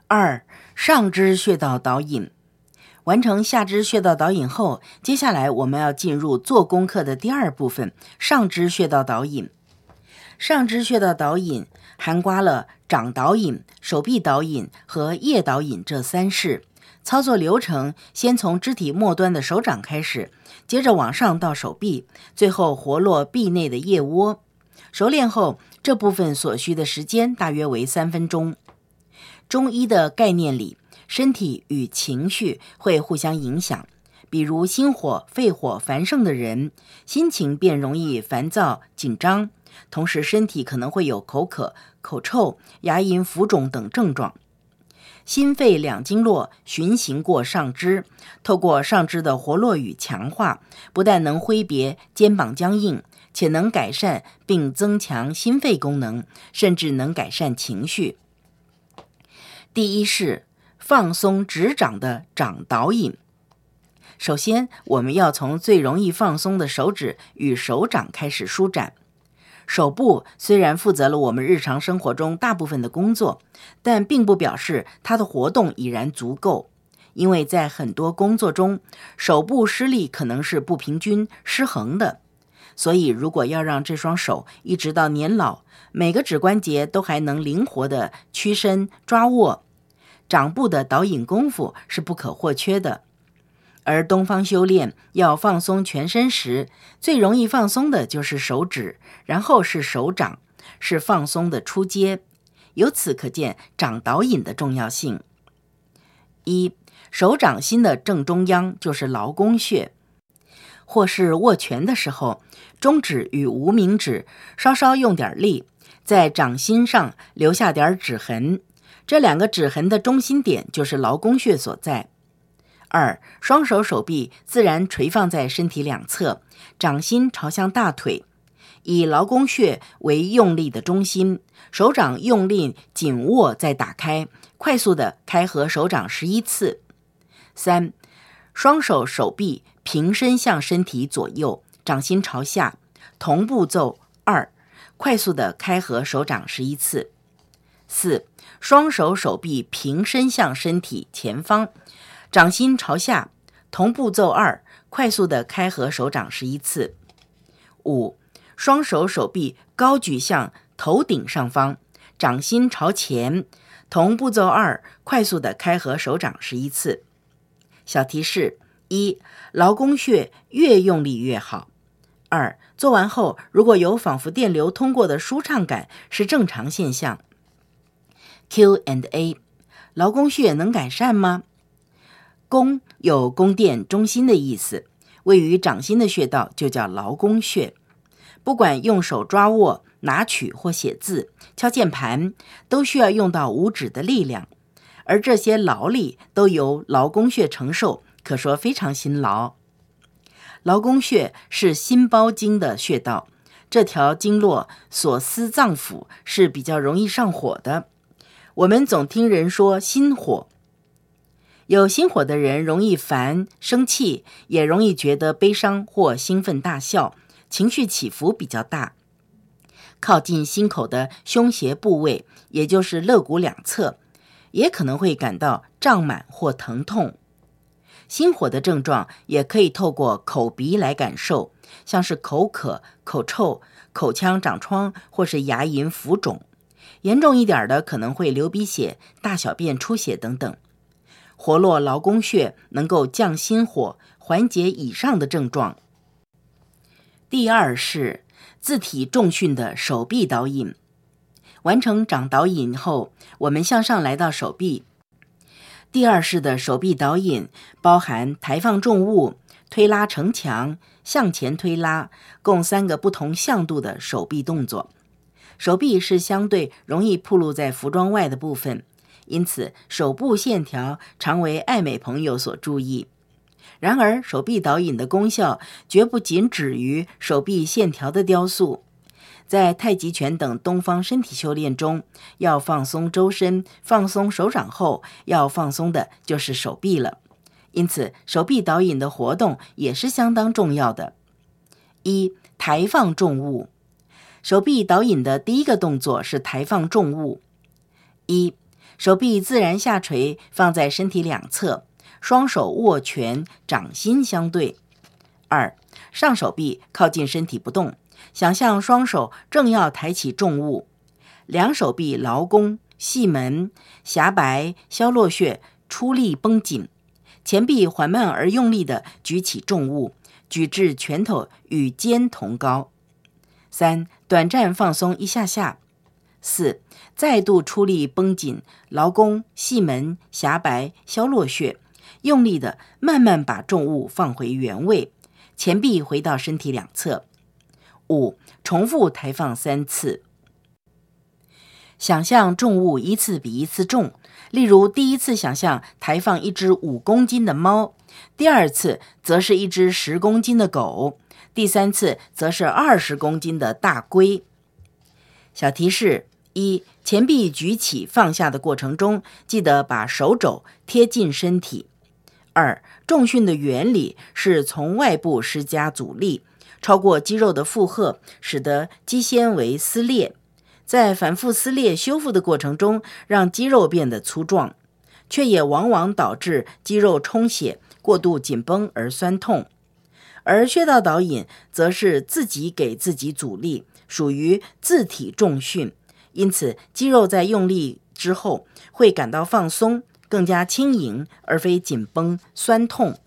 2. 上肢穴道导引。完成下肢穴道导引后，接下来我们要进入做功课的第二部分，上肢穴道导引。上肢穴道导引涵盖了掌导引、手臂导引和腋导引这3式。操作流程先从肢体末端的手掌开始，接着往上到手臂，最后活络臂内的腋窝。熟练后，这部分所需的时间大约为3分钟。中医的概念里，身体与情绪会互相影响，比如心火、肺火繁盛的人，心情便容易烦躁、紧张，同时身体可能会有口渴、口臭、牙龈浮肿等症状。心肺两经络循行过上肢，透过上肢的活络与强化，不但能挥别肩膀僵硬，且能改善并增强心肺功能，甚至能改善情绪。第一是放松指掌的掌导引。首先，我们要从最容易放松的手指与手掌开始舒展。手部虽然负责了我们日常生活中大部分的工作，但并不表示它的活动已然足够，因为在很多工作中，手部施力可能是不平均、失衡的。所以如果要让这双手一直到年老，每个指关节都还能灵活地屈伸抓握，掌部的导引功夫是不可或缺的。而东方修炼要放松全身时，最容易放松的就是手指，然后是手掌，是放松的初阶。由此可见掌导引的重要性。1. 手掌心的正中央就是劳宫穴，或是握拳的时候，中指与无名指稍稍用点力，在掌心上留下点指痕，这2个指痕的中心点就是劳宫穴所在。2. 双手手臂自然垂放在身体两侧，掌心朝向大腿，以劳宫穴为用力的中心，手掌用力紧握再打开，快速的开合手掌11次。3. 双手手臂平伸向身体左右，掌心朝下，同步骤2，快速的开合手掌11次。4. 双手手臂平伸向身体前方，掌心朝下，同步骤2，快速的开合手掌11次。5. 双手手臂高举向头顶上方，掌心朝前，同步骤2，快速的开合手掌11次。小提示： 1. 劳宫穴越用力越好。2. 做完后如果有仿佛电流通过的舒畅感，是正常现象。Q&A： 劳宫穴能改善吗？宫有宫殿中心的意思，位于掌心的穴道就叫劳宫穴。不管用手抓握、拿取或写字、敲键盘，都需要用到五指的力量，而这些劳力都由劳宫穴承受，可说非常辛劳。劳宫穴是心包经的穴道，这条经络所司脏腑，是比较容易上火的。我们总听人说心火，有心火的人容易烦、生气，也容易觉得悲伤或兴奋大笑，情绪起伏比较大。靠近心口的胸胁部位，也就是肋骨两侧，也可能会感到胀满或疼痛。心火的症状也可以透过口鼻来感受，像是口渴、口臭、口腔长疮或是牙龈浮肿。严重一点的可能会流鼻血、大小便出血等等。活络劳宫穴能够降心火，缓解以上的症状。第2是自体重训的手臂导引。完成掌导引后，我们向上来到手臂。第2式的手臂导引包含抬放重物、推拉城墙、向前推拉，共3个不同向度的手臂动作。手臂是相对容易暴露在服装外的部分，因此手部线条常为爱美朋友所注意。然而手臂导引的功效绝不仅止于手臂线条的雕塑，在太极拳等东方身体修炼中，要放松周身、放松手掌后，要放松的就是手臂了。因此手臂导引的活动也是相当重要的。1. 抬放重物。手臂导引的第1个动作是抬放重物。1. 手臂自然下垂，放在身体两侧，双手握拳，掌心相对。2. 上手臂靠近身体不动，想象双手正要抬起重物，两手臂劳宫、细门、狭白、消落穴出力绷紧，前臂缓慢而用力地举起重物，举至拳头与肩同高。3. 短暂放松一下下。4. 再度出力绷紧劳宫、细门、狭白、消落穴，用力地慢慢把重物放回原位，前臂回到身体两侧。5. 重复抬放3次。想象重物一次比一次重，例如第一次想象抬放一只5公斤的猫，第二次则是一只10公斤的狗，第三次则是20公斤的大龟。小提示：1. 前臂举起放下的过程中，记得把手肘贴近身体。2. 重训的原理是从外部施加阻力，超过肌肉的负荷，使得肌纤维撕裂，在反复撕裂修复的过程中，让肌肉变得粗壮，却也往往导致肌肉充血、过度紧绷而酸痛。而穴道导引则是自己给自己阻力，属于自体重训，因此肌肉在用力之后会感到放松，更加轻盈，而非紧绷酸痛。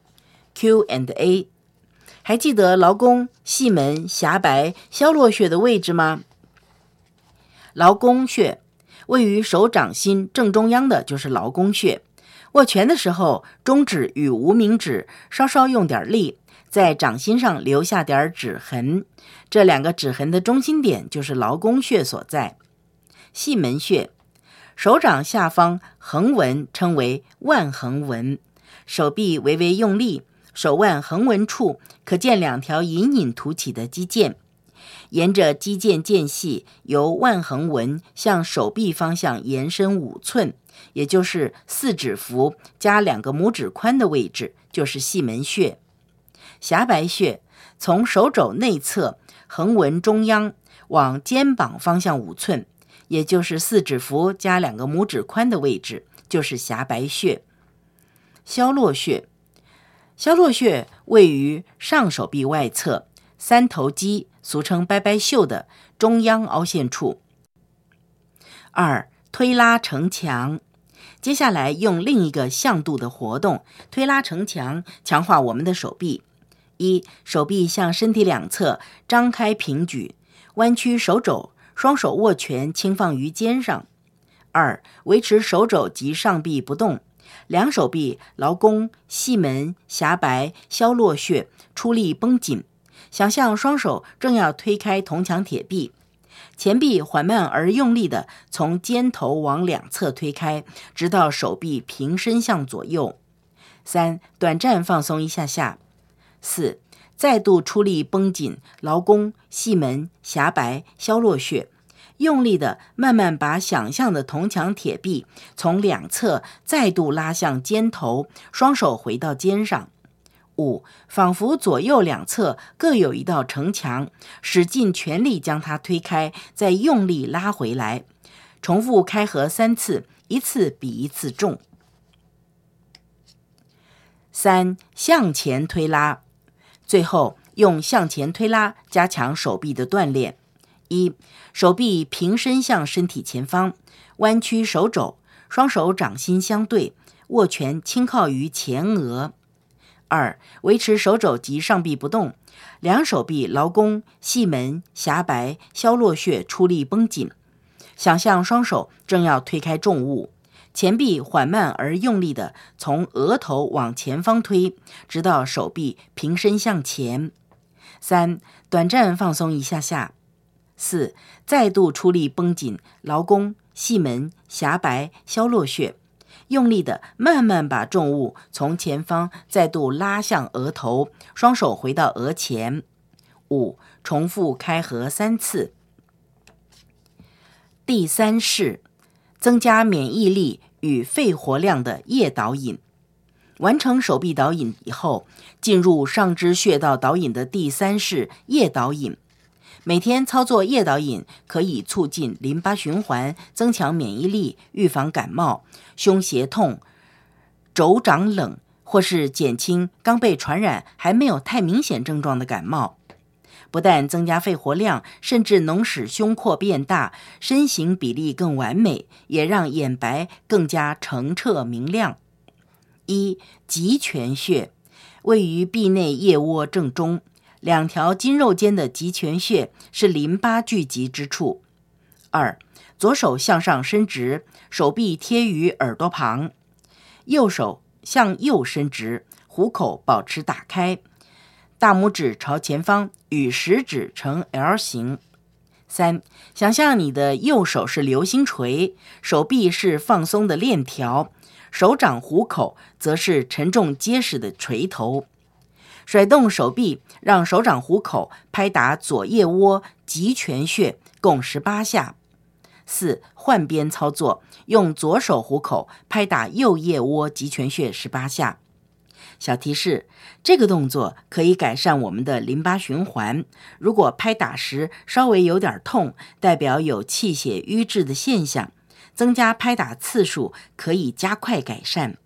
Q&A， 还记得劳宫、细门、狭白、消落穴的位置吗？劳宫穴位于手掌心正中央的就是劳宫穴，握拳的时候，中指与无名指稍稍用点力，在掌心上留下点指痕，这2个指痕的中心点就是劳宫穴所在。细门穴，手掌下方横纹称为腕横纹，手臂微微用力，手腕横纹处可见2条隐隐凸起的肌腱，沿着肌腱间隙由腕横纹向手臂方向延伸5寸，也就是4指幅加2个拇指宽的位置，就是细门穴。狭白穴从手肘内侧横纹中央往肩膀方向5寸，也就是4指幅加2个拇指宽的位置，就是狭白穴。消落穴，消落穴位于上手臂外侧三头肌，俗称拜拜袖的中央凹陷处。2. 推拉成墙，接下来用另一个向度的活动推拉成墙，强化我们的手臂。1. 手臂向身体两侧张开平举，弯曲手肘，双手握拳轻放于肩上。2. 维持手肘及上臂不动，两手臂劳宫、细门、狭白、消落穴出力绷紧，想象双手正要推开铜墙铁壁，前臂缓慢而用力地从肩头往两侧推开，直到手臂平伸向左右。3. 短暂放松一下下。4. 再度出力绷紧劳宫、细门、狭白、消落穴，用力地慢慢把想象的铜墙铁壁从两侧再度拉向肩头，双手回到肩上。5. 仿佛左右两侧各有一道城墙，使尽全力将它推开，再用力拉回来，重复开合3次，一次比一次重。3. 向前推拉，最后用向前推拉加强手臂的锻炼。1. 手臂平伸向身体前方，弯曲手肘，双手掌心相对，握拳轻靠于前额。2. 维持手肘及上臂不动，两手臂劳宫、细门、狭白、消落穴出力绷紧，想象双手正要推开重物，前臂缓慢而用力地从额头往前方推，直到手臂平伸向前。3. 短暂放松一下下。4. 再度出力绷紧劳宫、细门、狭白、消落穴，用力地慢慢把重物从前方再度拉向额头，双手回到额前。5. 重复开合3次。第3式，增加免疫力与肺活量的叶导引。完成手臂导引以后，进入上肢穴道导引的第3式叶导引。 每天操作叶导引可以促进淋巴循环，增强免疫力，预防感冒、胸胁痛、肘掌冷，或是减轻刚被传染还没有太明显症状的感冒。不但增加肺活量，甚至能使胸廓变大，身形比例更完美，也让眼白更加澄澈明亮。极泉穴位于臂内腋窝正中，两条筋肉间的极泉穴是淋巴聚集之处。左手向上伸直，手臂贴于耳朵旁，右手向右伸直，虎口保持打开，大拇指朝前方，与食指呈 L 形。想象你的右手是流星锤，手臂是放松的链条，手掌虎口则是沉重结实的锤头。甩动手臂，让手掌虎口拍打左腋窝极泉穴共18下。换边操作，用左手虎口拍打右腋窝极泉穴18下。小提示：这个动作可以改善我们的淋巴循环。如果拍打时稍微有点痛，代表有气血瘀滞的现象，增加拍打次数可以加快改善。